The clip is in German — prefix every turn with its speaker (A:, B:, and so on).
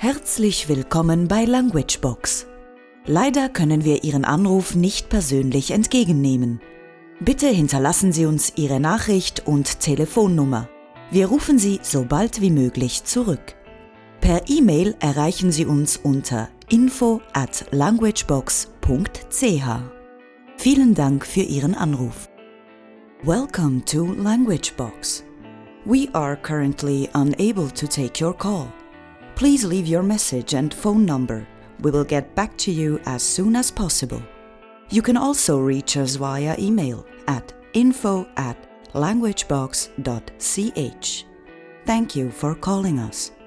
A: Herzlich willkommen bei LanguageBox. Leider können wir Ihren Anruf nicht persönlich entgegennehmen. Bitte hinterlassen Sie uns Ihre Nachricht und Telefonnummer. Wir rufen Sie so bald wie möglich zurück. Per E-Mail erreichen Sie uns unter info@languagebox.ch. Vielen Dank für Ihren Anruf. Welcome to LanguageBox. We are currently unable to take your call. Please leave your message and phone number. We will get back to you as soon as possible. You can also reach us via email at info@languagebox.ch. Thank you for calling us.